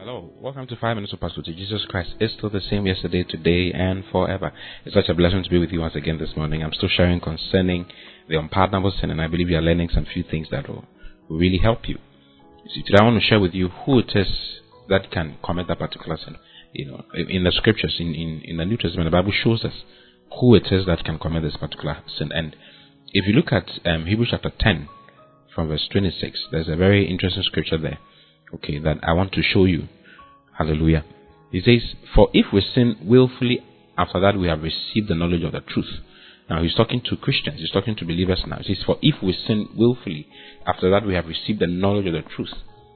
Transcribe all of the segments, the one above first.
Hello, welcome to 5 Minutes of Pastor T. Jesus Christ is still the same yesterday, today, and forever. It's such a blessing to be with you once again this morning. I'm still sharing concerning the unpardonable sin, and I believe you are learning some few things that will really help you. See, today I want to share with you who it is that can commit that particular sin. In the scriptures, in the New Testament, the Bible shows us who it is that can commit this particular sin. And if you look at Hebrews chapter 10, from verse 26, there's a very interesting scripture there. Okay, that I want to show you. Hallelujah. He says, for if we sin willfully, after that we have received the knowledge of the truth. Now he's talking to Christians, he's talking to believers now. He says, for if we sin willfully, after that we have received the knowledge of the truth.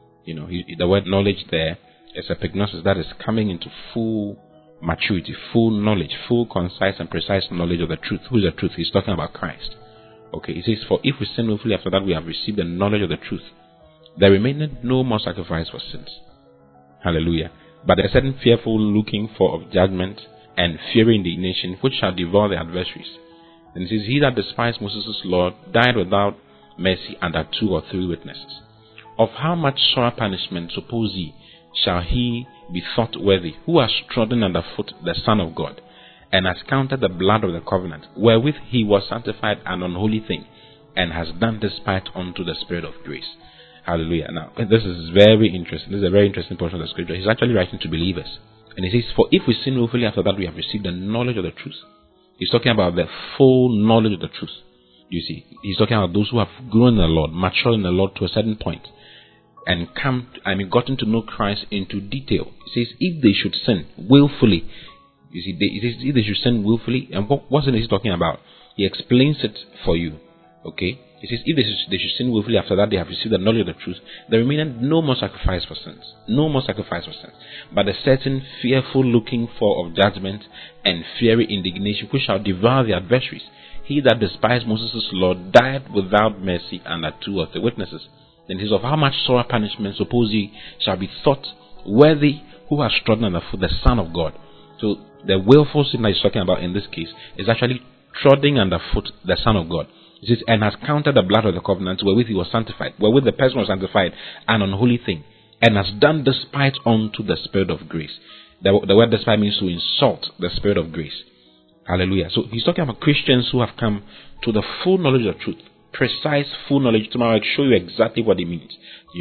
The word knowledge there is epignosis, that is coming into full maturity, full knowledge, full, concise and precise knowledge of the truth. Who is the truth? He's talking about Christ. Okay, he says, for if we sin willfully, after that we have received the knowledge of the truth, there remaineth no more sacrifice for sins. Hallelujah. But a certain fearful looking for of judgment and fiery indignation, which shall devour the adversaries. And it says, he that despised Moses' law died without mercy under 2 or 3 witnesses. Of how much sorer punishment, suppose ye, shall he be thought worthy, who has trodden under foot the Son of God, and has counted the blood of the covenant, wherewith he was sanctified an unholy thing, and has done despite unto the Spirit of grace. Hallelujah. Now, this is very interesting. This is a very interesting portion of the scripture. He's actually writing to believers. And he says, for if we sin willfully, after that we have received the knowledge of the truth. He's talking about the full knowledge of the truth. You see, he's talking about those who have grown in the Lord, matured in the Lord to a certain point, and gotten to know Christ into detail. He says, if they should sin willfully, you see, he says, if they should sin willfully, and what's he talking about? He explains it for you. Okay? He says, if they should sin willfully, after that they have received the knowledge of the truth, there remaineth no more sacrifice for sins. No more sacrifice for sins. But a certain fearful looking for of judgment and fiery indignation, which shall devour the adversaries. He that despised Moses' law died without mercy under 2 or 3 witnesses. Then he says, of how much sorer punishment, suppose ye, shall be thought worthy, who has trodden under foot the Son of God. So the willful sin that he's talking about in this case is actually treading under foot the Son of God. It says, and has counted the blood of the covenant wherewith he was sanctified, wherewith the person was sanctified, an unholy thing, and has done despite unto the Spirit of grace. The word despite means to insult the Spirit of grace. Hallelujah. So he's talking about Christians who have come to the full knowledge of truth, precise full knowledge. Tomorrow I'll show you exactly what it means.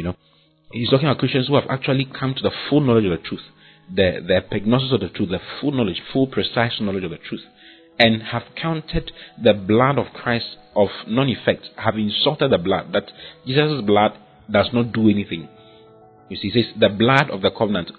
He's talking about Christians who have actually come to the full knowledge of the truth, the epignosis of the truth, the full knowledge, full precise knowledge of the truth, and have counted the blood of Christ of non-effect, have insulted the blood, that Jesus' blood does not do anything. You see, he says, the blood of the covenant,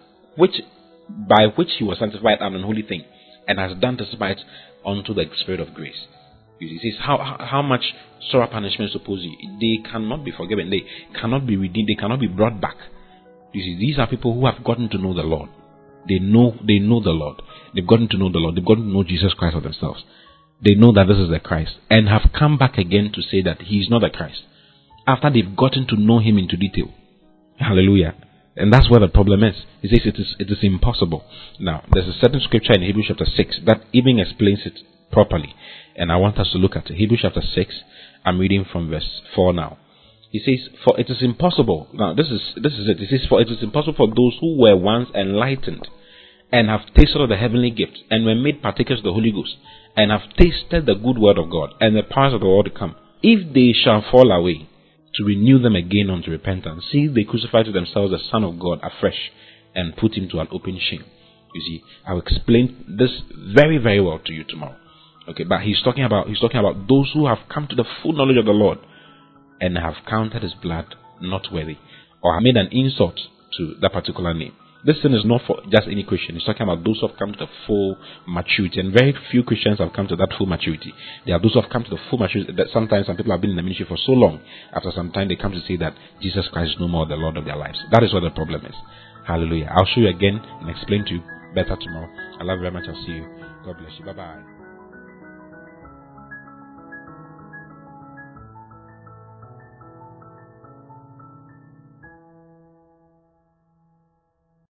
by which he was sanctified an unholy thing, and has done despite unto the Spirit of grace. You see, he says, how much sorer punishment suppose ye? They cannot be forgiven, they cannot be redeemed, they cannot be brought back. You see, these are people who have gotten to know the Lord. They know the Lord. They've gotten to know the Lord. They've gotten to know Jesus Christ for themselves. They know that this is the Christ, and have come back again to say that he is not the Christ, after they've gotten to know him into detail. Hallelujah. And that's where the problem is. He says it is impossible. Now, there's a certain scripture in Hebrews chapter 6 that even explains it properly, and I want us to look at it. Hebrews chapter 6, I'm reading from verse 4 now. He says, for it is impossible. Now, this is it. He says, for it is impossible for those who were once enlightened, and have tasted of the heavenly gift, and were made partakers of the Holy Ghost, and have tasted the good word of God, and the powers of the world to come, if they shall fall away, to renew them again unto repentance. See, they crucify to themselves the Son of God afresh, and put him to an open shame. You see, I'll explain this very, very well to you tomorrow. Okay, but he's talking about those who have come to the full knowledge of the Lord, and have counted his blood not worthy, or have made an insult to that particular name. This sin is not for just any Christian. He's talking about those who have come to the full maturity. And very few Christians have come to that full maturity. There are those who have come to the full maturity. That sometimes some people have been in the ministry for so long. After some time, they come to say that Jesus Christ is no more the Lord of their lives. That is what the problem is. Hallelujah. I'll show you again and explain to you better tomorrow. I love you very much. I'll see you. God bless you. Bye-bye.